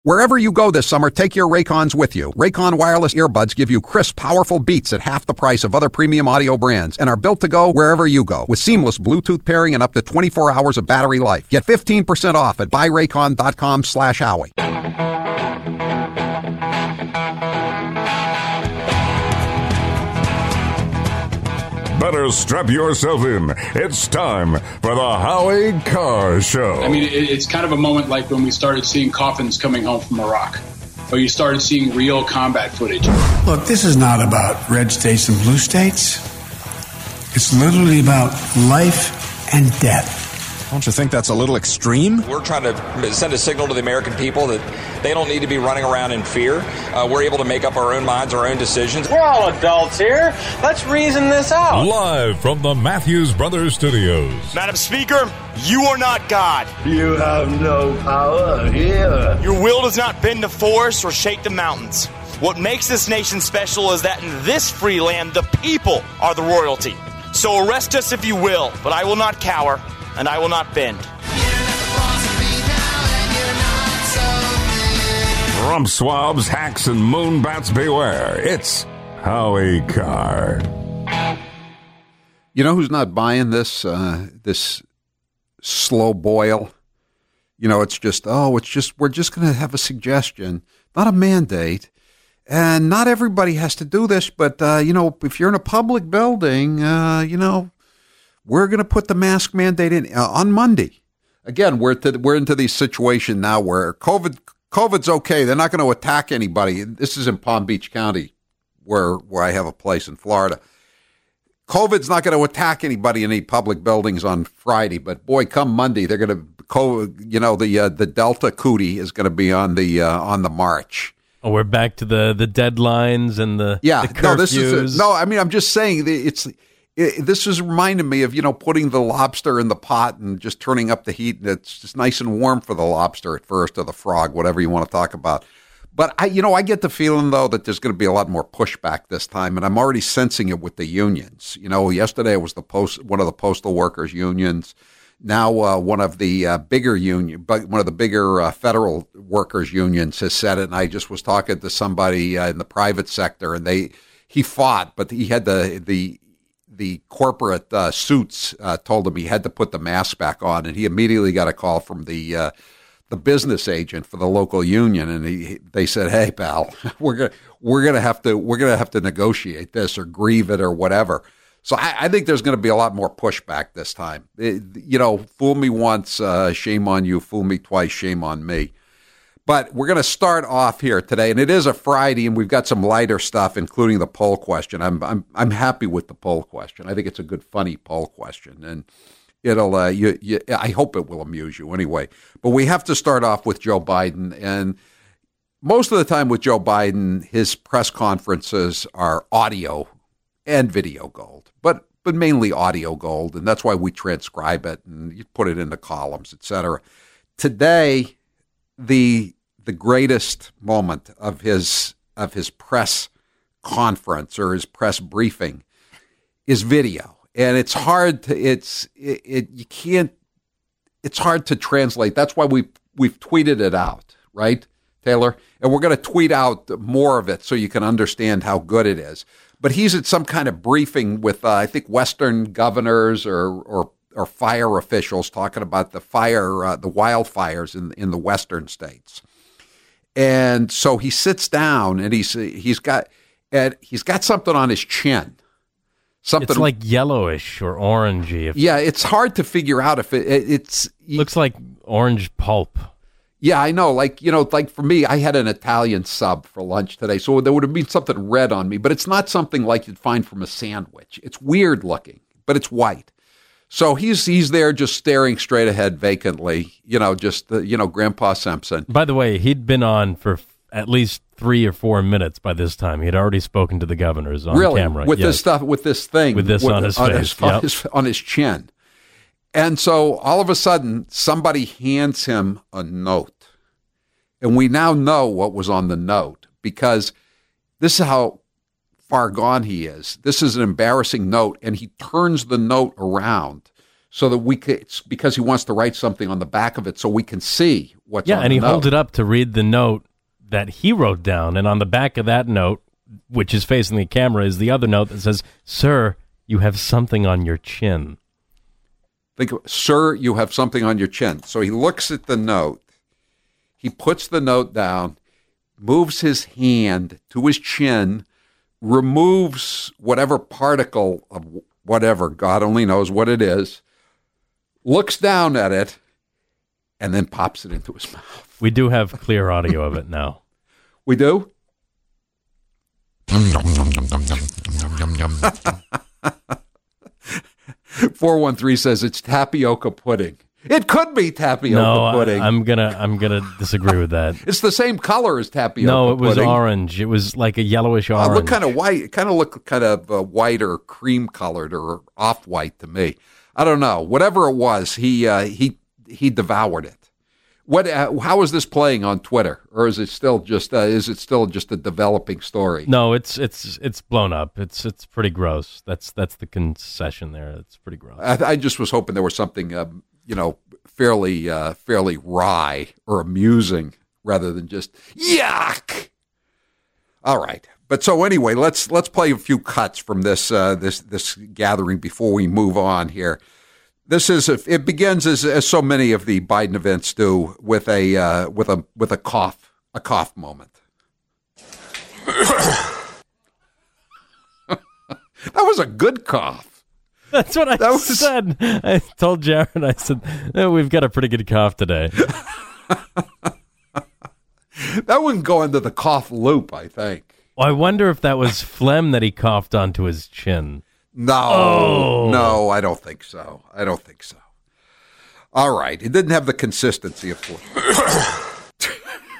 Wherever you go this summer, take your Raycons with you. Raycon wireless earbuds give you crisp, powerful beats at half the price of other premium audio brands and are built to go wherever you go with seamless Bluetooth pairing and up to 24 hours of battery life. Get 15% off at buyraycon.com/Howie. Better strap yourself in. It's time for the Howie Carr Show. I mean, it's kind of a moment like when we started seeing coffins coming home from Iraq, or you started seeing real combat footage. Look, this is not about red states and blue states. It's literally about life and death. Don't you think that's a little extreme? We're trying to send a signal to the American people that they don't need to be running around in fear. We're able to make up our own minds, our own decisions. We're all adults here. Let's reason this out. Live from the Matthews Brothers Studios. Madam Speaker, you are not God. You have no power here. Your will does not bend the forest or shake the mountains. What makes this nation special is that in this free land, the people are the royalty. So arrest us if you will, but I will not cower. And I will not bend. Rump swabs, hacks, and moonbats beware. It's Howie Carr. You know who's not buying this this slow boil? You know, it's just we're just going to have a suggestion, not a mandate. And not everybody has to do this, but, if you're in a public building, we're going to put the mask mandate in on Monday. Again, we're into the situation now where COVID's okay. They're not going to attack anybody. This is in Palm Beach County, where I have a place in Florida. COVID's not going to attack anybody in any public buildings on Friday, but boy, come Monday, they're going to, the Delta cootie is going to be on the march. Oh, we're back to the deadlines and the curfews. I'm just saying this is reminding me of, putting the lobster in the pot and just turning up the heat, and it's just nice and warm for the lobster at first, or the frog, whatever you want to talk about. But I get the feeling, though, that there's going to be a lot more pushback this time, and I'm already sensing it with the unions. Yesterday it was one of the postal workers' unions. Now one of the bigger federal workers' unions has said it, and I just was talking to somebody in the private sector, and he fought, but he had the corporate suits told him he had to put the mask back on, and he immediately got a call from the business agent for the local union, and they said, "Hey, pal, we're gonna have to negotiate this or grieve it or whatever." So I think there's going to be a lot more pushback this time. Fool me once, shame on you. Fool me twice, shame on me. But we're going to start off here today, and it is a Friday, and we've got some lighter stuff, including the poll question. I'm happy with the poll question. I think it's a good, funny poll question, and it'll I hope it will amuse you anyway. But we have to start off with Joe Biden, and most of the time with Joe Biden, his press conferences are audio and video gold, but mainly audio gold, and that's why we transcribe it and you put it into columns, etc. Today, the greatest moment of his press conference or his press briefing is video, and it's hard to it's hard to translate. That's why we've tweeted it out, right, Taylor? And we're going to tweet out more of it so you can understand how good it is. But he's at some kind of briefing with, I think, Western governors or fire officials talking about the wildfires in the Western states. And so he sits down and he's got something on his chin. Something, it's like yellowish or orangey. Yeah, it's hard to figure out if it's looks like orange pulp. Yeah, I know. Like for me, I had an Italian sub for lunch today, so there would have been something red on me, but it's not something like you'd find from a sandwich. It's weird looking, but it's white. So he's there just staring straight ahead vacantly, Grandpa Simpson. By the way, he'd been on for at least 3 or 4 minutes by this time. He had already spoken to the governors on camera. With this stuff, with this thing. With this on his face. On his chin. And so all of a sudden, somebody hands him a note. And we now know what was on the note, because this is how far gone he is. This is an embarrassing note, and he turns the note around so that we could, because he wants to write something on the back of it so we can see what's on the note. Yeah, and he holds it up to read the note that he wrote down, and on the back of that note, which is facing the camera, is the other note that says, "Sir, you have something on your chin." Think of, "Sir, you have something on your chin." So he looks at the note, he puts the note down, moves his hand to his chin, removes whatever particle of whatever, God only knows what it is, looks down at it, and then pops it into his mouth. We do have clear audio of it now. We do? 413 says it's tapioca pudding. It could be tapioca pudding. I'm gonna disagree with that. It's the same color as tapioca pudding. No, it was orange. It was like a yellowish orange. It looked kind of white. It kind of looked kind of white or cream colored or off white to me. I don't know. Whatever it was, he devoured it. How is this playing on Twitter, or is it still just a developing story? No, it's blown up. It's pretty gross. That's the concession there. It's pretty gross. I just was hoping there was something fairly wry or amusing rather than just yuck. All right, but so anyway, let's play a few cuts from this gathering before we move on here. It begins as so many of the Biden events do with a cough moment. That was a good cough. That's what I said. I told Jared, I said, we've got a pretty good cough today. That wouldn't go into the cough loop, I think. Well, I wonder if that was phlegm that he coughed onto his chin. No, I don't think so. All right. It didn't have the consistency of phlegm.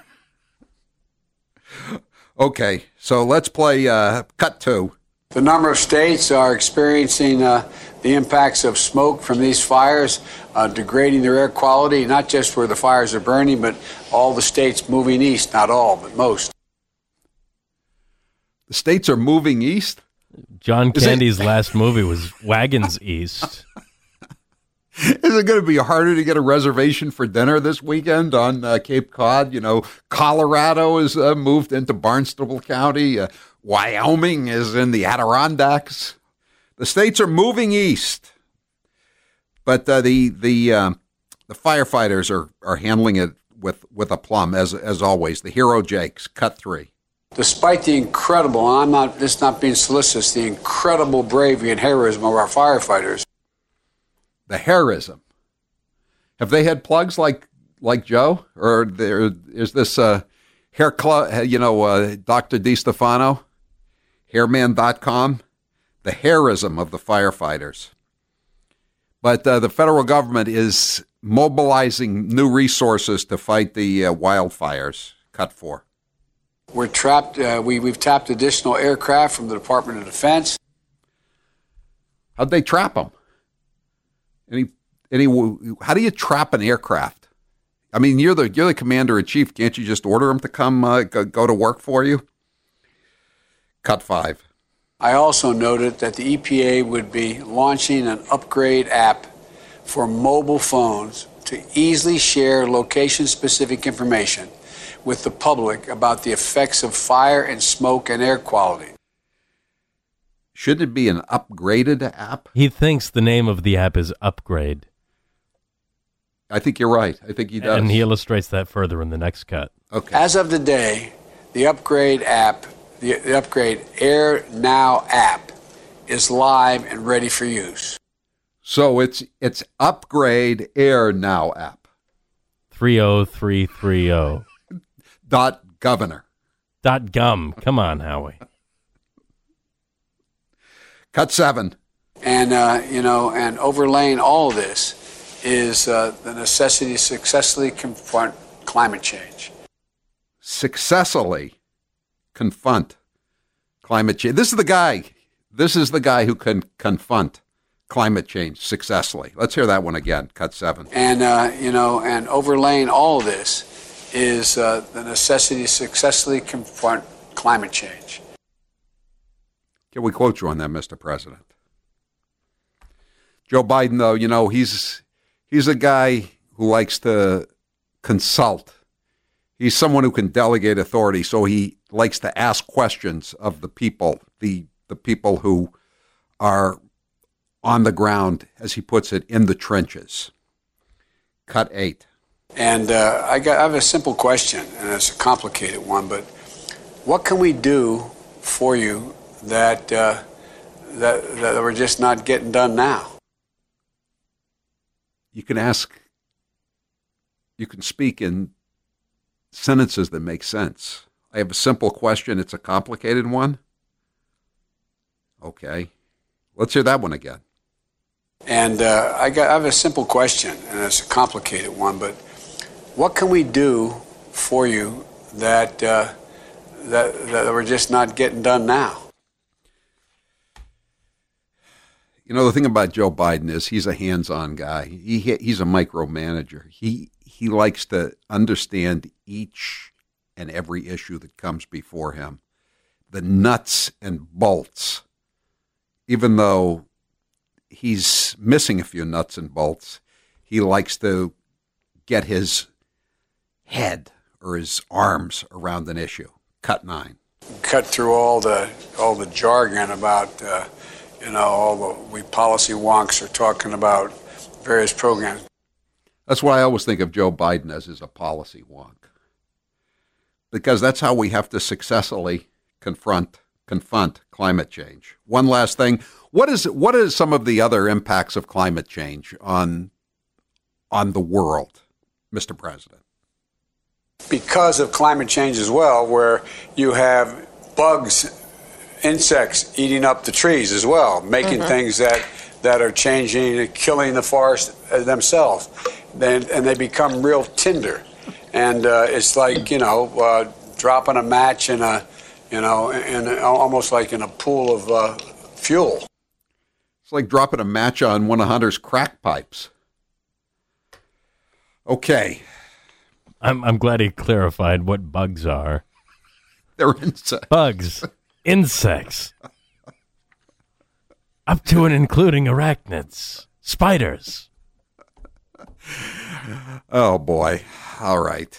Okay, so let's play cut 2. The number of states are experiencing the impacts of smoke from these fires, degrading their air quality, not just where the fires are burning, but all the states moving east. Not all, but most. The states are moving east? John Candy's last movie was Wagons East. Is it going to be harder to get a reservation for dinner this weekend on Cape Cod? Colorado is moved into Barnstable County. Wyoming is in the Adirondacks. The states are moving east, but the firefighters are handling it with aplomb as always. The hero Jakes, cut 3. Despite the incredible, and this not being solicitous, the incredible bravery and heroism of our firefighters. The heroism. Have they had plugs like Joe, or is this hair club? Dr. DiStefano, hairman.com. The heroism of the firefighters. But the federal government is mobilizing new resources to fight the wildfires. Cut 4. We're trapped. We've tapped additional aircraft from the Department of Defense. How'd they trap them? How do you trap an aircraft? I mean, you're the commander in chief. Can't you just order them to come go to work for you? Cut 5. I also noted that the EPA would be launching an upgrade app for mobile phones to easily share location-specific information with the public about the effects of fire and smoke and air quality. Shouldn't it be an upgraded app? He thinks the name of the app is Upgrade. I think you're right. I think he does. And he illustrates that further in the next cut. Okay. As of today, the Upgrade app, the Upgrade Air Now app, is live and ready for use. So it's Upgrade Air Now app. 30330. .governor. .gum. Come on, Howie. Cut 7. And, and overlaying all of this is the necessity to successfully confront climate change. Successfully confront climate change. This is the guy who can confront climate change successfully. Let's hear that one again. Cut 7. And, and overlaying all of this is the necessity to successfully confront climate change. Can we quote you on that, Mr. President? Joe Biden, though, you know, he's a guy who likes to consult. He's someone who can delegate authority, so he likes to ask questions of the people, the people who are on the ground, as he puts it, in the trenches. Cut 8. And I have a simple question, and it's a complicated one, but what can we do for you that we're just not getting done now? You can speak in sentences that make sense. I have a simple question. It's a complicated one. Okay. Let's hear that one again. And I have a simple question, and it's a complicated one, but what can we do for you that we're just not getting done now? You know, the thing about Joe Biden is he's a hands-on guy. He's a micromanager. He likes to understand each and every issue that comes before him, the nuts and bolts. Even though he's missing a few nuts and bolts, he likes to get his head or his arms around an issue. Cut 9. Cut through all the jargon about we policy wonks are talking about various programs. That's why I always think of Joe Biden as a policy wonk, because that's how we have to successfully confront climate change. One last thing. What is some of the other impacts of climate change on the world, Mr. President? Because of climate change as well, where you have bugs, insects eating up the trees as well, making things that are changing, killing the forest themselves. And they become real tinder. And it's like, dropping a match in almost like in a pool of fuel. It's like dropping a match on one of Hunter's crack pipes. Okay. I'm glad he clarified what bugs are. They're insects. Bugs. Insects. Up to and including arachnids. Spiders. Oh, boy. All right.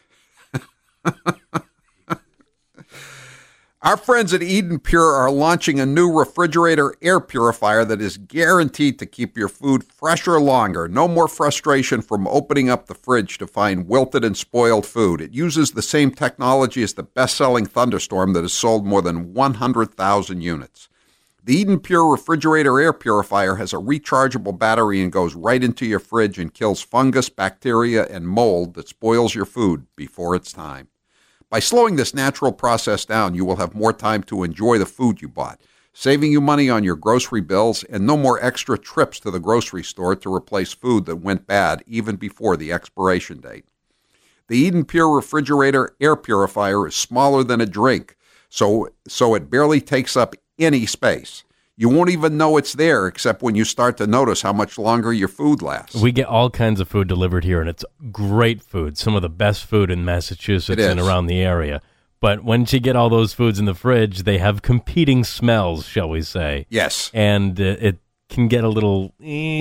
Our friends at Eden Pure are launching a new refrigerator air purifier that is guaranteed to keep your food fresher longer. No more frustration from opening up the fridge to find wilted and spoiled food. It uses the same technology as the best-selling Thunderstorm that has sold more than 100,000 units. The Eden Pure refrigerator air purifier has a rechargeable battery and goes right into your fridge and kills fungus, bacteria, and mold that spoils your food before it's time. By slowing this natural process down, you will have more time to enjoy the food you bought, saving you money on your grocery bills and no more extra trips to the grocery store to replace food that went bad even before the expiration date. The Eden Pure refrigerator air purifier is smaller than a drink, so it barely takes up any space. You won't even know it's there except when you start to notice how much longer your food lasts. We get all kinds of food delivered here, and it's great food, some of the best food in Massachusetts and around the area. But once you get all those foods in the fridge, they have competing smells, shall we say. Yes. And it can get a little,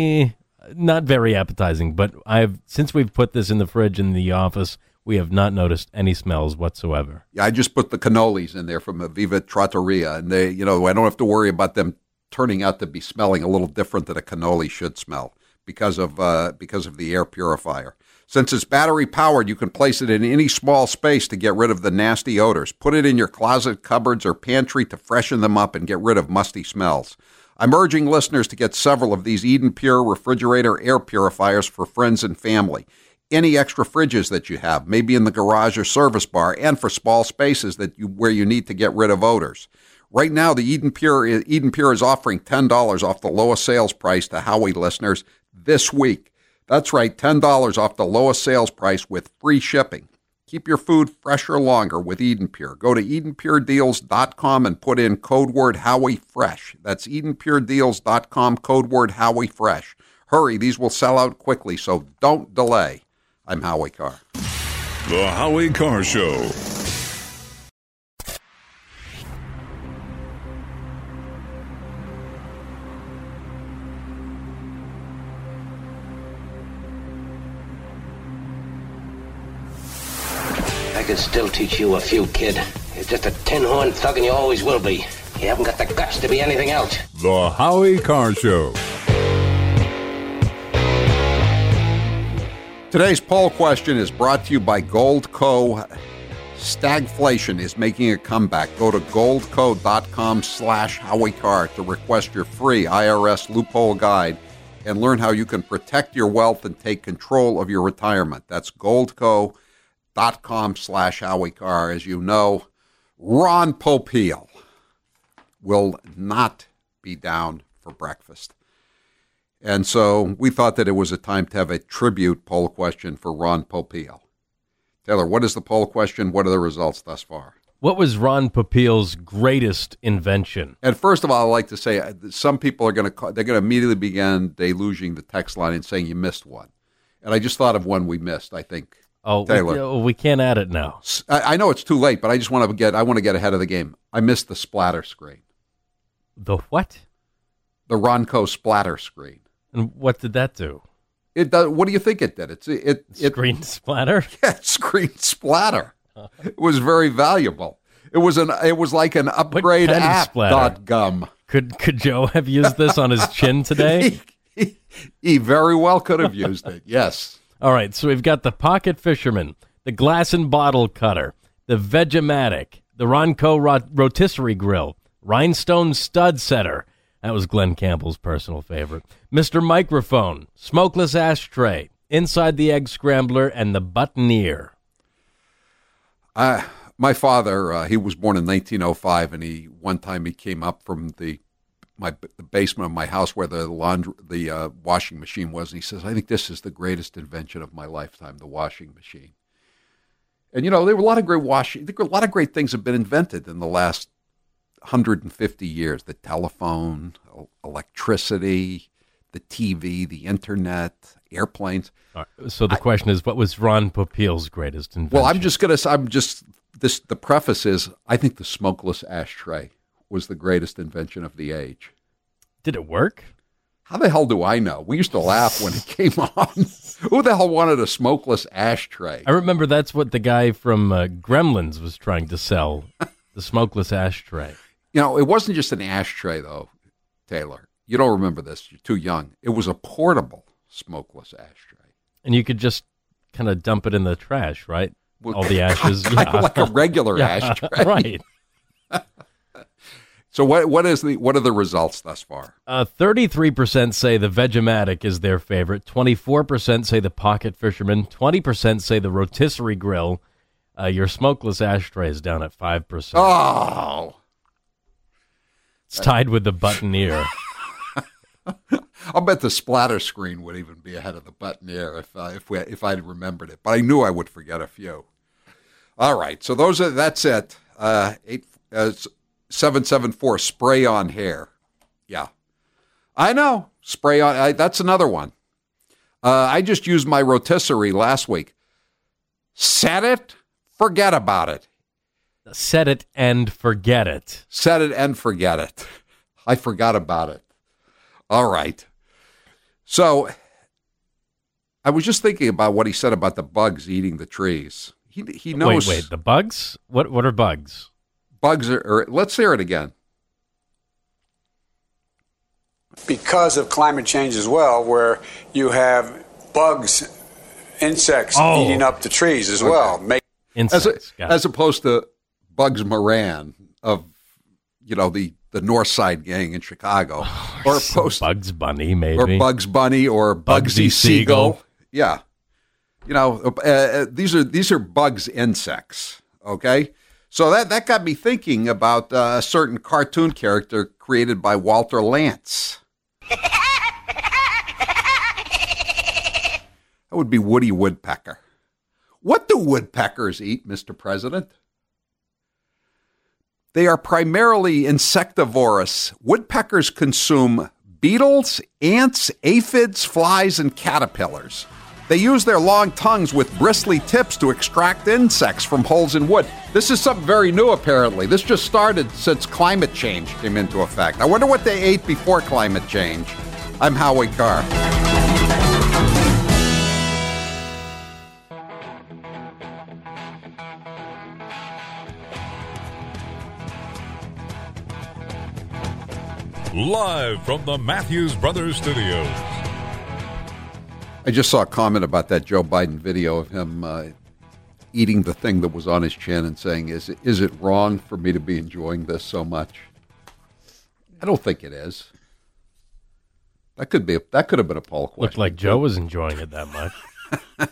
not very appetizing. But since we've put this in the fridge in the office, we have not noticed any smells whatsoever. Yeah, I just put the cannolis in there from Aviva Trattoria, and they, I don't have to worry about them turning out to be smelling a little different than a cannoli should smell because of the air purifier. Since it's battery powered, you can place it in any small space to get rid of the nasty odors. Put it in your closet, cupboards, or pantry to freshen them up and get rid of musty smells. I'm urging listeners to get several of these Eden Pure refrigerator air purifiers for friends and family. Any extra fridges that you have, maybe in the garage or service bar, and for small spaces where you need to get rid of odors. Right now, the Eden Pure is offering $10 off the lowest sales price to Howie listeners this week. That's right, $10 off the lowest sales price with free shipping. Keep your food fresher longer with Eden Pure. Go to EdenPureDeals.com and put in code word HowieFresh. That's EdenPureDeals.com, code word HowieFresh. Hurry, these will sell out quickly, so don't delay. I'm Howie Carr. The Howie Carr Show. still teach you a few, kid. You're just a tin-horn thug and you always will be. You haven't got the guts to be anything else. The Howie Carr Show. Today's poll question is brought to you by Goldco. Stagflation is making a comeback. Go to goldco.com/Howie Carr to request your free IRS loophole guide and learn how you can protect your wealth and take control of your retirement. That's goldco.com/Howie Carr. As you know, Ron Popeil will not be down for breakfast. And so we thought that it was a time to have a tribute poll question for Ron Popeil. Taylor, what is the poll question? What are the results thus far? What was Ron Popeil's greatest invention? And first of all, I'd like to say some people are they're going to immediately begin deluging the text line and saying you missed one. And I just thought of one we missed, I think. Oh, Taylor. We can't add it now. I know it's too late, but I just want to get ahead of the game. I missed the splatter screen. The what? The Ronco splatter screen. And what did that do? It does. What do you think it did? It screen splatter. Yeah, screen splatter. It was very valuable. It was like an upgrade app.gum. Could Joe have used this on his chin today? He very well could have used it. Yes. All right. So we've got the Pocket Fisherman, the Glass and Bottle Cutter, the Vegematic, the Ronco Rotisserie Grill, Rhinestone Stud Setter. That was Glenn Campbell's personal favorite. Mr. Microphone, Smokeless Ashtray, Inside the Egg Scrambler, and the Buttoneer. My father, he was born in 1905, and one time he came up from the basement of my house where the washing machine was, and he says, "I think this is the greatest invention of my lifetime, the washing machine." And there were a lot of great a lot of great things have been invented in the last 150 years. The telephone, electricity, the TV, the internet, airplanes. Right, so the question is, what was Ron Popeil's greatest invention? Well, the preface is, I think the smokeless ashtray was the greatest invention of the age. Did it work? How the hell do I know? We used to laugh when it came on. Who the hell wanted a smokeless ashtray? I remember that's what the guy from Gremlins was trying to sell, the smokeless ashtray. It wasn't just an ashtray, though, Taylor. You don't remember this. You're too young. It was a portable smokeless ashtray. And you could just kind of dump it in the trash, right? Well, all the ashes. Like a regular ashtray. Right. So what are the results thus far? 33% say the Vegematic is their favorite. 24% say the Pocket Fisherman. 20% say the Rotisserie Grill. Your smokeless ashtray is down at 5%. Oh! It's tied with the Buttoneer. I'll bet the splatter screen would even be ahead of the Buttoneer if I'd remembered it. But I knew I would forget a few. All right, so that's it. 774 spray on hair. Yeah, I know, spray on. That's another one. I just used my rotisserie last week. Set it, forget about it. Set it and forget it. Set it and forget it. I forgot about it. All right. So I was just thinking about what he said about the bugs eating the trees. He knows. Wait, the bugs? What are bugs? Bugs are, let's hear it again. Because of climate change as well, where you have bugs, insects eating up the trees as well. Insects. As opposed to Bugs Moran of, the North Side Gang in Chicago. Or Bugs Bunny, maybe. Or Bugs Bunny or Bugsy Siegel. Yeah. These are bugs, insects, okay? So that got me thinking about a certain cartoon character created by Walter Lantz. That would be Woody Woodpecker. What do woodpeckers eat, Mr. President? They are primarily insectivorous. Woodpeckers consume beetles, ants, aphids, flies, and caterpillars. They use their long tongues with bristly tips to extract insects from holes in wood. This is something very new, apparently. This just started since climate change came into effect. I wonder what they ate before climate change. I'm Howie Carr. Live from the Matthews Brothers Studios. I just saw a comment about that Joe Biden video of him eating the thing that was on his chin and saying, is it wrong for me to be enjoying this so much? I don't think it is. That could have been a poll question. Looked like Joe was enjoying it that much.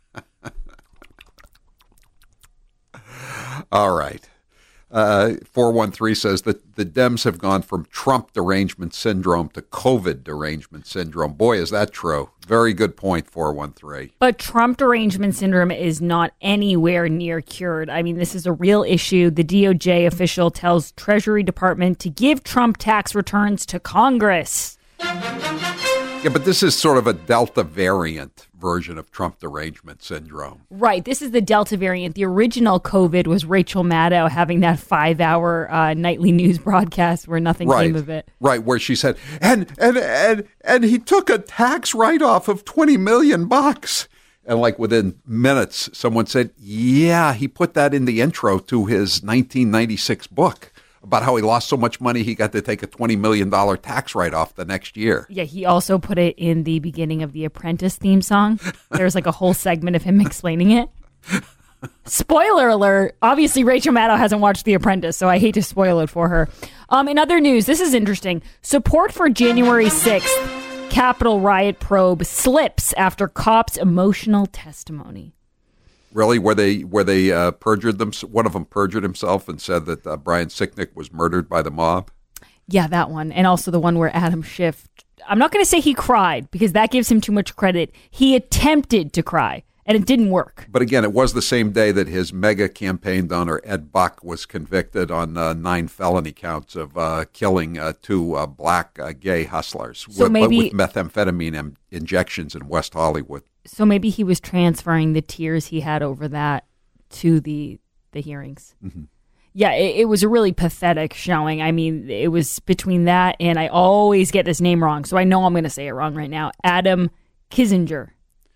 All right. 413 says that the Dems have gone from Trump derangement syndrome to COVID derangement syndrome. Boy, is that true. Very good point, 413. But Trump derangement syndrome is not anywhere near cured. I mean, this is a real issue. The DOJ official tells Treasury Department to give Trump tax returns to Congress. Yeah, but this is sort of a Delta variant version of Trump derangement syndrome. Right. This is the Delta variant. The original COVID was Rachel Maddow having that 5-hour nightly news broadcast where nothing came of it. Right, where she said, and he took a tax write-off of $20 million. And like within minutes, someone said, yeah, he put that in the intro to his 1996 book about how he lost so much money he got to take a $20 million tax write-off the next year. Yeah, he also put it in the beginning of the Apprentice theme song. There's like a whole segment of him explaining it. Spoiler alert, obviously Rachel Maddow hasn't watched The Apprentice, so I hate to spoil it for her. In other news, this is interesting. Support for January 6th Capitol riot probe slips after cops' emotional testimony. Really? Where they perjured them? One of them perjured himself and said that Brian Sicknick was murdered by the mob? Yeah, that one. And also the one where Adam Schiff, I'm not going to say he cried because that gives him too much credit. He attempted to cry and it didn't work. But again, it was the same day that his mega campaign donor, Ed Buck, was convicted on 9 felony counts of killing 2 black gay hustlers with methamphetamine injections in West Hollywood. So maybe he was transferring the tears he had over that to the hearings. Mm-hmm. Yeah, it was a really pathetic showing. I mean, it was between that and I always get this name wrong, so I know I'm going to say it wrong right now. Adam Kinzinger.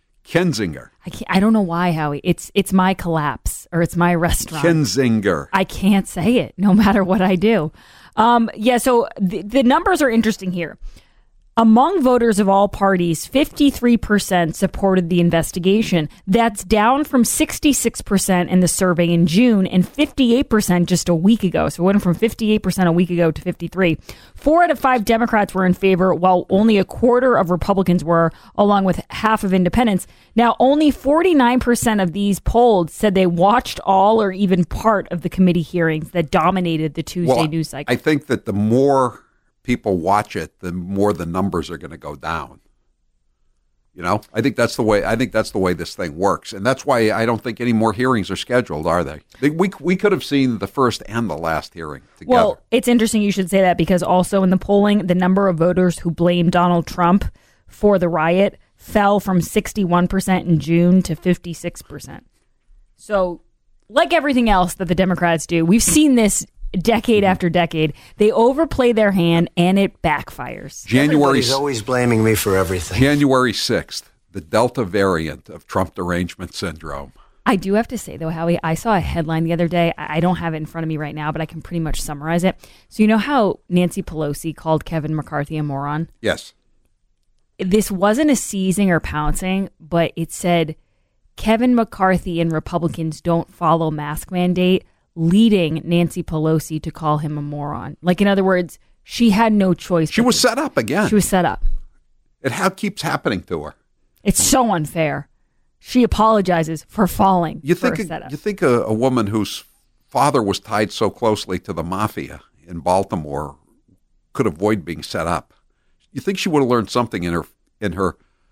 I don't know why, Howie. It's my collapse or it's my restaurant. Kinzinger. I can't say it no matter what I do. So the numbers are interesting here. Among voters of all parties, 53% supported the investigation. That's down from 66% in the survey in June and 58% just a week ago. So it went from 58% a week ago to 53%. 4 out of 5 Democrats were in favor, while only a quarter of Republicans were, along with half of independents. Now, only 49% of these polled said they watched all or even part of the committee hearings that dominated the Tuesday news cycle. I think that the more people watch it, the more the numbers are going to go down. You know, I think that's the way this thing works, and that's why I don't think any more hearings are scheduled, are they? We could have seen the first and the last hearing together. Well, it's interesting you should say that because also in the polling, the number of voters who blame Donald Trump for the riot fell from 61% in June to 56%. So, like everything else that the Democrats do, we've seen this decade after decade. They overplay their hand and it backfires. Everybody's always blaming me for everything. January 6th, the Delta variant of Trump derangement syndrome. I do have to say, though, Howie, I saw a headline the other day. I don't have it in front of me right now, but I can pretty much summarize it. So you know how Nancy Pelosi called Kevin McCarthy a moron? Yes. This wasn't a seizing or pouncing, but it said Kevin McCarthy and Republicans don't follow mask mandate, leading Nancy Pelosi to call him a moron. Like, in other words, she had no choice. She was set up again. She was set up. It keeps happening to her. It's so unfair. She apologizes for falling for a setup. You think a woman whose father was tied so closely to the mafia in Baltimore could avoid being set up? You think she would have learned something in her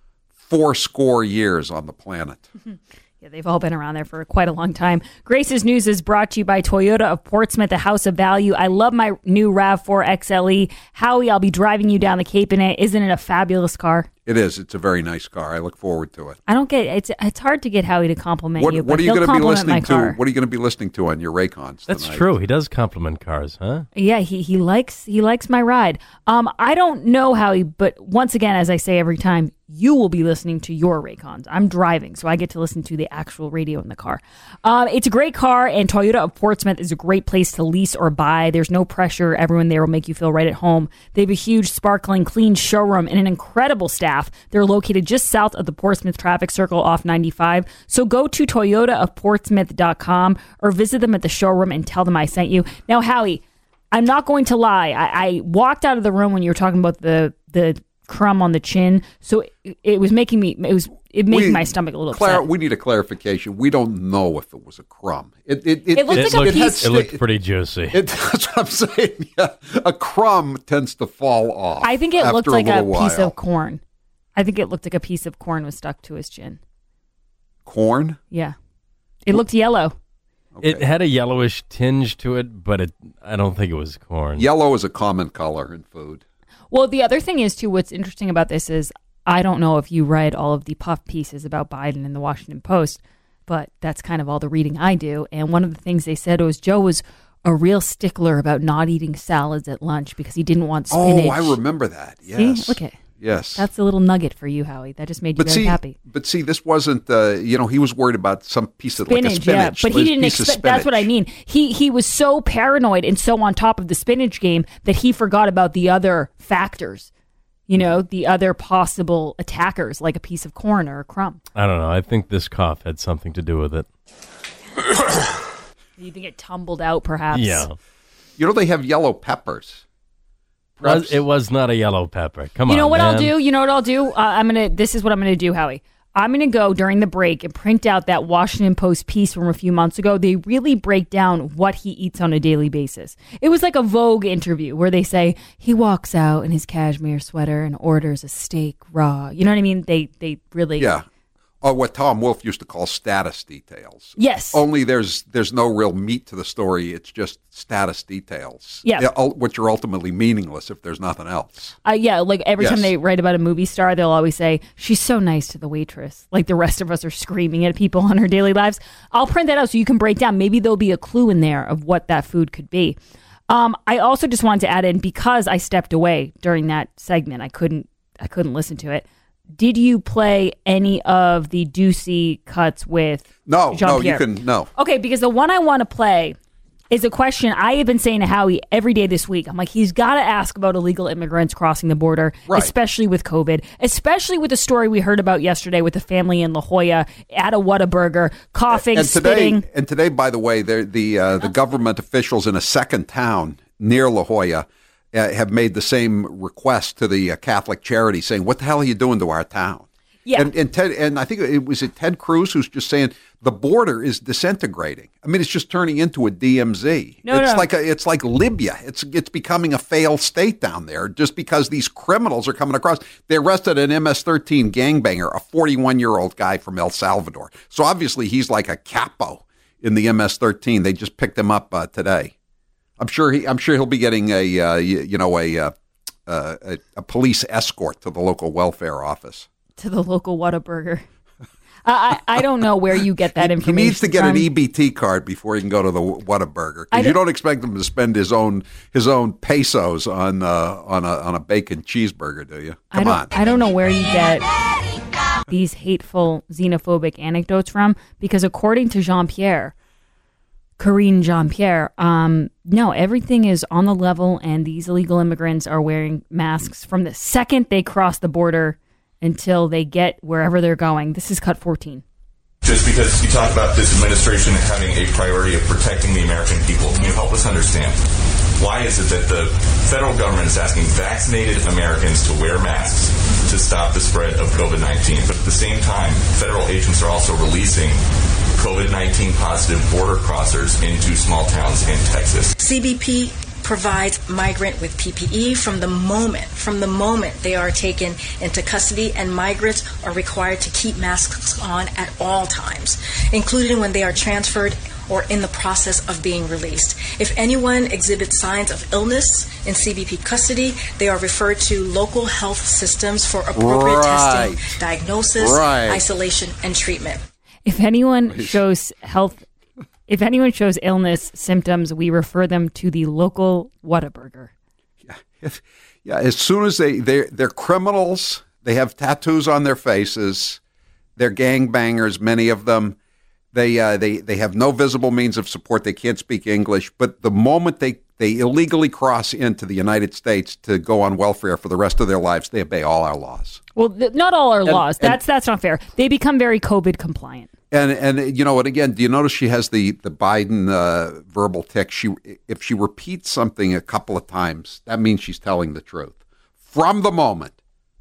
80 years on the planet? Yeah, they've all been around there for quite a long time. Grace's News is brought to you by Toyota of Portsmouth, the house of value. I love my new RAV4 XLE. Howie, I'll be driving you down the Cape in it. Isn't it a fabulous car? It is. It's a very nice car. I look forward to it. I don't get it's hard to get Howie to compliment you. What but are you going to be listening to? car. What are you going to be listening to on your Raycons? That's tonight? true. He does compliment cars, huh? Yeah, he likes my ride. I don't know Howie, but once again, as I say every time, you will be listening to your Raycons. I'm driving, so I get to listen to the actual radio in the car. It's a great car, and Toyota of Portsmouth is a great place to lease or buy. There's no pressure. Everyone there will make you feel right at home. They have a huge, sparkling, clean showroom and an incredible staff. They're located just south of the Portsmouth traffic circle off 95. So go to toyotaofportsmouth.com or visit them at the showroom and tell them I sent you. Now, Howie, I'm not going to lie. I walked out of the room when you were talking about the crumb on the chin, so it was making me made my stomach a little upset. We need a clarification. We don't know if it was a crumb. It looked pretty juicy. That's what I'm saying. Yeah. A crumb tends to fall off. I think it looked like a piece while. of corn. I think it looked like a piece of corn was stuck to his chin. Corn? Yeah. It looked yellow. Okay. It had a yellowish tinge to it, but I don't think it was corn. Yellow is a common color in food. Well, the other thing is, too, what's interesting about this is I don't know if you read all of the puff pieces about Biden in the Washington Post, but that's kind of all the reading I do. And one of the things they said was Joe was a real stickler about not eating salads at lunch because he didn't want spinach. Oh, I remember that. Yes. See? Look at Yes. That's a little nugget for you, Howie. That just made you very happy. But see, this wasn't, he was worried about some piece of spinach, like a spinach. Yeah, but he didn't expect, that's what I mean. He was so paranoid and so on top of the spinach game that he forgot about the other factors, the other possible attackers, like a piece of corn or a crumb. I don't know. I think this cough had something to do with it. You think it tumbled out, perhaps? Yeah. They have yellow peppers. It was not a yellow pepper. Come on, You know what man. I'll do? This is what I'm going to do, Howie. I'm going to go during the break and print out that Washington Post piece from a few months ago. They really break down what he eats on a daily basis. It was like a Vogue interview where they say he walks out in his cashmere sweater and orders a steak raw. You know what I mean? They really... Yeah. Or what Tom Wolfe used to call status details. Yes. Only there's no real meat to the story. It's just status details. Yeah. Which are ultimately meaningless if there's nothing else. Like every time they write about a movie star, they'll always say, she's so nice to the waitress. Like the rest of us are screaming at people on our daily lives. I'll print that out so you can break down. Maybe there'll be a clue in there of what that food could be. I also just wanted to add in, because I stepped away during that segment, I couldn't listen to it. Did you play any of the Ducey cuts with Jean-Pierre? No. Okay, because the one I want to play is a question I have been saying to Howie every day this week. I'm like, he's got to ask about illegal immigrants crossing the border, especially with COVID, especially with the story we heard about yesterday with the family in La Jolla at a Whataburger, coughing, spitting. And today, by the way, the government officials in a second town near La Jolla have made the same request to the Catholic charity, saying, "What the hell are you doing to our town?" Yeah, and Ted, and I think it was Ted Cruz who's just saying the border is disintegrating. I mean, it's just turning into a DMZ. It's like Libya. It's becoming a failed state down there just because these criminals are coming across. They arrested an MS-13 gangbanger, a 41-year-old guy from El Salvador. So obviously he's like a capo in the MS-13. They just picked him up today. I'm sure he'll be getting a police escort to the local welfare office. To the local Whataburger. I don't know where you get that information. He needs to get from. an EBT card before he can go to the Whataburger. Because you don't expect him to spend his own pesos on a bacon cheeseburger, do you? Come on. I don't know where you get these hateful, xenophobic anecdotes from, because according to Karine Jean-Pierre, no, everything is on the level, and these illegal immigrants are wearing masks from the second they cross the border until they get wherever they're going. This is cut 14. Just because you talk about this administration having a priority of protecting the American people, can you help us understand why is it that the federal government is asking vaccinated Americans to wear masks to stop the spread of COVID-19, but at the same time, federal agents are also releasing COVID-19 positive border crossers into small towns in Texas? CBP provides migrant with PPE from the moment they are taken into custody, and migrants are required to keep masks on at all times, including when they are transferred or in the process of being released. If anyone exhibits signs of illness in CBP custody, they are referred to local health systems for appropriate testing, diagnosis, isolation, and treatment. If anyone shows illness symptoms, we refer them to the local Whataburger. Yeah, as soon as they're criminals, they have tattoos on their faces, they're gangbangers, many of them. They have no visible means of support. They can't speak English. But the moment they illegally cross into the United States to go on welfare for the rest of their lives, they obey all our laws. Well, not all our laws. That's not fair. They become very COVID compliant. And you know, and again, do you notice she has the Biden verbal tic? If she repeats something a couple of times, that means she's telling the truth. From the moment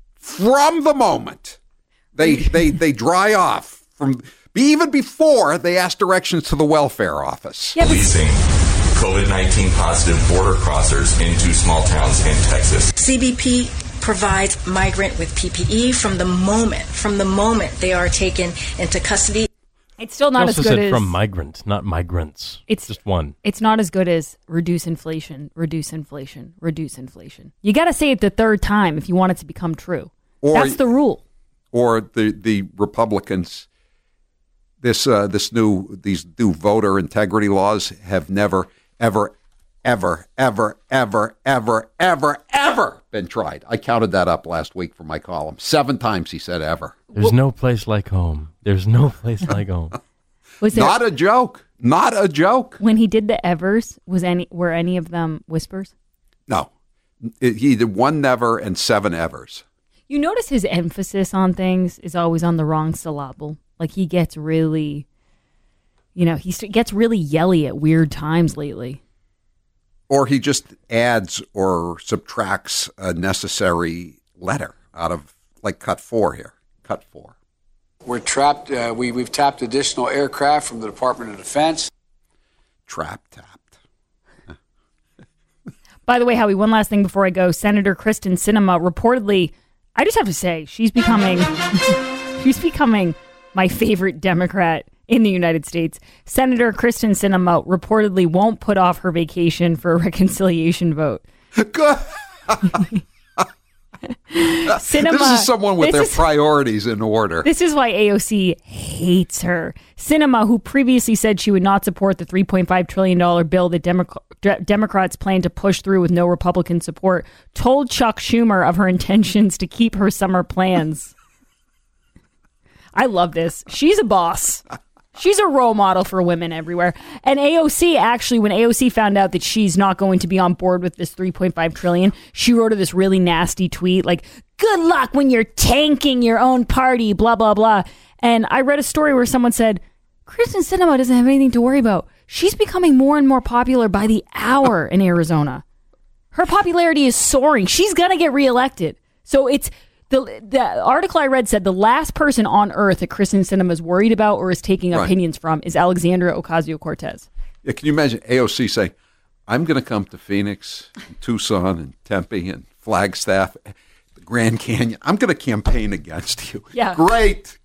they dry off even before they ask directions to the welfare office. Policing COVID-19 positive border crossers into small towns in Texas. CBP provides migrant with PPE from the moment they are taken into custody. It's still not as good as from migrant, not migrants. It's just one. It's not as good as reduce inflation, reduce inflation, reduce inflation. You got to say it the third time if you want it to become true. That's the rule. Or the Republicans, these new voter integrity laws have never, ever, ever, ever, ever, ever, ever, ever been tried. I counted that up last week for my column. 7 times he said ever. There's no place like home. There's no place like home. Not a joke. Not a joke. When he did the evers, were any of them whispers? No. He did 1 never and 7 evers. You notice his emphasis on things is always on the wrong syllable. Like he gets really, he gets really yelly at weird times lately. Or he just adds or subtracts a necessary letter out of, like, cut 4 here. Cut 4. We're trapped. We've tapped additional aircraft from the Department of Defense. Tapped. By the way, Howie, one last thing before I go. Senator Kyrsten Sinema reportedly, I just have to say, she's becoming my favorite Democrat in the United States. Senator Kyrsten Sinema reportedly won't put off her vacation for a reconciliation vote. Sinema, this is someone with their priorities in order. This is why AOC hates her. Sinema, who previously said she would not support the $3.5 trillion bill that Democrats plan to push through with no Republican support, told Chuck Schumer of her intentions to keep her summer plans. I love this. She's a boss. She's a role model for women everywhere. And AOC, actually, when AOC found out that she's not going to be on board with this $3.5 trillion, she wrote her this really nasty tweet like, good luck when you're tanking your own party, blah, blah, blah. And I read a story where someone said, Kyrsten Sinema doesn't have anything to worry about. She's becoming more and more popular by the hour in Arizona. Her popularity is soaring. She's going to get reelected. So it's... The article I read said the last person on earth that Kyrsten Sinema is worried about or is taking opinions from is Alexandria Ocasio-Cortez. Yeah, can you imagine AOC saying, I'm going to come to Phoenix, and Tucson, and Tempe, and Flagstaff, the Grand Canyon. I'm going to campaign against you. Yeah. Great.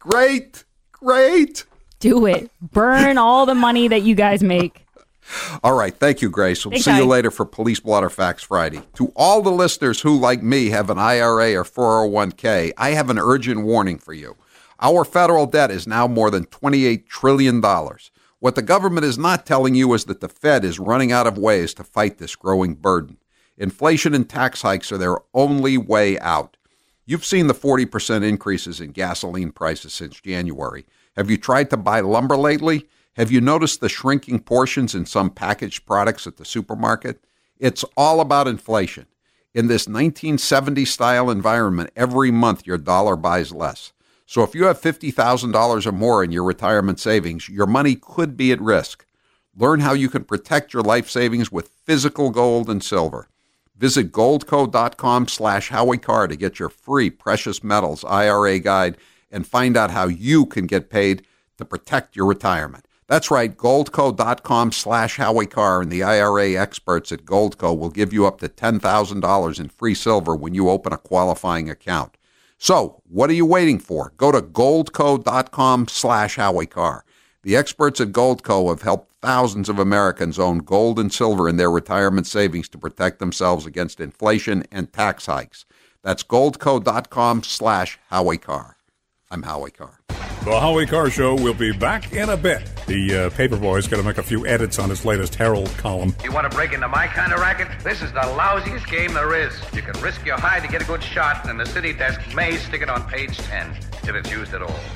Do it. Burn all the money that you guys make. All right. Thank you, Grace. We'll see you later for Police Blotter Facts Friday. To all the listeners who, like me, have an IRA or 401k, I have an urgent warning for you. Our federal debt is now more than $28 trillion. What the government is not telling you is that the Fed is running out of ways to fight this growing burden. Inflation and tax hikes are their only way out. You've seen the 40% increases in gasoline prices since January. Have you tried to buy lumber lately? Have you noticed the shrinking portions in some packaged products at the supermarket? It's all about inflation. In this 1970-style environment, every month your dollar buys less. So if you have $50,000 or more in your retirement savings, your money could be at risk. Learn how you can protect your life savings with physical gold and silver. Visit goldco.com/Howie Carr to get your free precious metals IRA guide and find out how you can get paid to protect your retirement. That's right, goldco.com/Howie Carr, and the IRA experts at Goldco will give you up to $10,000 in free silver when you open a qualifying account. So, what are you waiting for? Go to goldco.com/Howie Carr. The experts at Goldco have helped thousands of Americans own gold and silver in their retirement savings to protect themselves against inflation and tax hikes. That's goldco.com/Howie Carr. I'm Howie Carr. The Howie Carr Show will be back in a bit. The Paperboy's got to make a few edits on his latest Herald column. You want to break into my kind of racket? This is the lousiest game there is. You can risk your hide to get a good shot, and the city desk may stick it on page 10, if it's used at all.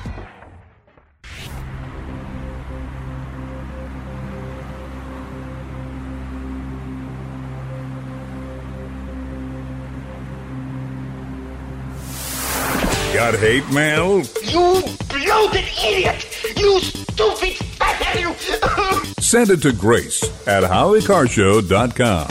Got hate mail? You bloated idiot! You stupid fathead! You... Send it to Grace at HowieCarShow.com.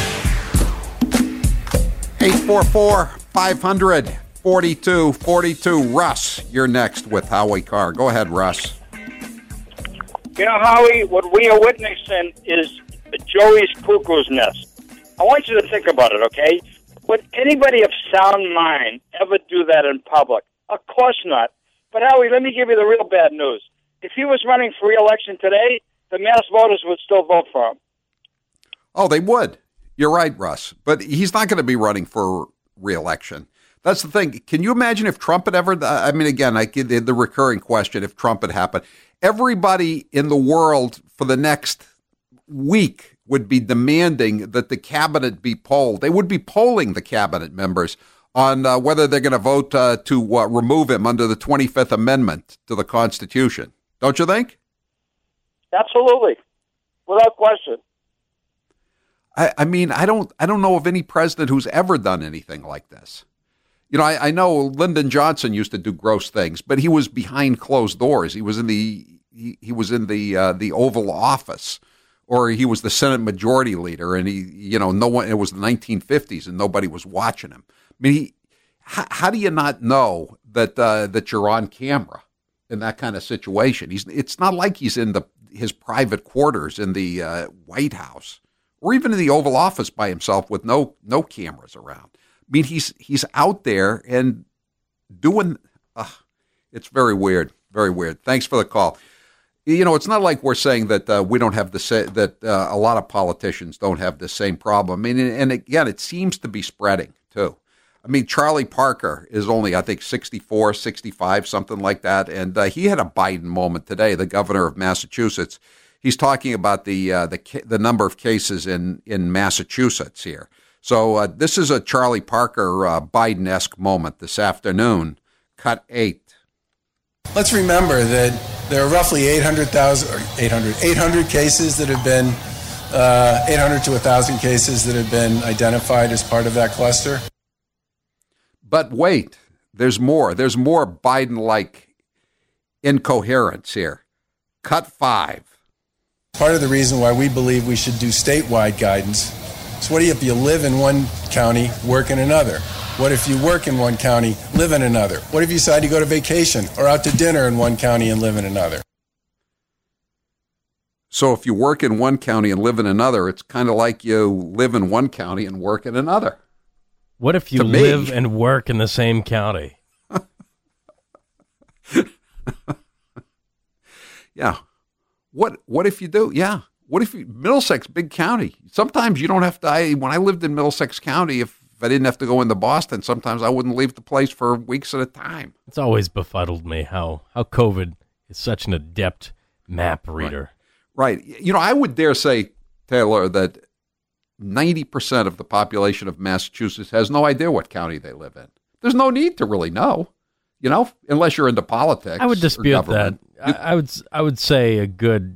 844-500-4242. Russ, you're next with Howie Carr. Go ahead, Russ. You know, Howie, what we are witnessing is Joey's cuckoo's nest. I want you to think about it, okay? Would anybody of sound mind ever do that in public? Of course not. But, Howie, let me give you the real bad news. If he was running for re-election today, the mass voters would still vote for him. Oh, they would. You're right, Russ. But he's not going to be running for re-election. That's the thing. Can you imagine if Trump had ever, I mean, again, I get the recurring question, if Trump had happened, everybody in the world for the next week would be demanding that the cabinet be polled. They would be polling the cabinet members on whether they're going to vote to remove him under the 25th Amendment to the Constitution. Don't you think? Absolutely. Without question. I mean, I don't know of any president who's ever done anything like this. You know, I know Lyndon Johnson used to do gross things, but he was behind closed doors. He was in the Oval Office, or he was the Senate Majority Leader, and no one. It was the 1950s, and nobody was watching him. I mean, how do you not know that you're on camera in that kind of situation? It's not like he's in his private quarters in the White House, or even in the Oval Office by himself with no cameras around. I mean, he's out there and doing. It's very weird, very weird. Thanks for the call. You know, it's not like we're saying that we don't have that a lot of politicians don't have the same problem. I mean, and again, it seems to be spreading too. I mean, Charlie Parker is only, I think, 64, 65, something like that. And he had a Biden moment today, the governor of Massachusetts. He's talking about the number of cases in Massachusetts here. So this is a Charlie Parker Biden-esque moment this afternoon. Cut 8. Let's remember that there are roughly 800 cases that have been, 800 to 1,000 cases that have been identified as part of that cluster. But wait, there's more. There's more Biden-like incoherence here. Cut 5. Part of the reason why we believe we should do statewide guidance is what if you live in one county, work in another? What if you work in one county, live in another? What if you decide to go to vacation or out to dinner in one county and live in another? So if you work in one county and live in another, it's kind of like you live in one county and work in another. What if you live and work in the same county? Yeah. What if you do? Yeah. What if Middlesex, big county? Sometimes you don't have to. When I lived in Middlesex County, if I didn't have to go into Boston, sometimes I wouldn't leave the place for weeks at a time. It's always befuddled me how COVID is such an adept map reader. Right. You know, I would dare say, Taylor, that 90% of the population of Massachusetts has no idea what county they live in. There's no need to really know, you know, unless you're into politics. I would dispute that. I would say a good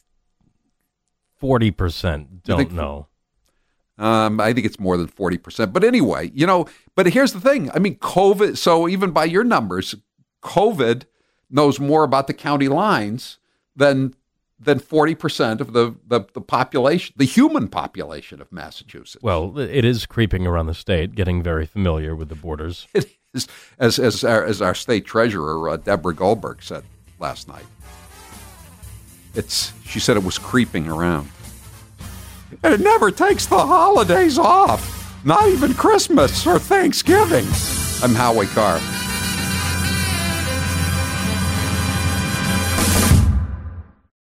40% don't know. I think it's more than 40%. But anyway, you know, but here's the thing. I mean, COVID, so even by your numbers, COVID knows more about the county lines than 40% of the population, the human population of Massachusetts. Well, it is creeping around the state, getting very familiar with the borders. It is, as our state treasurer, Deborah Goldberg, said last night. She said it was creeping around. It never takes the holidays off, not even Christmas or Thanksgiving. I'm Howie Carr.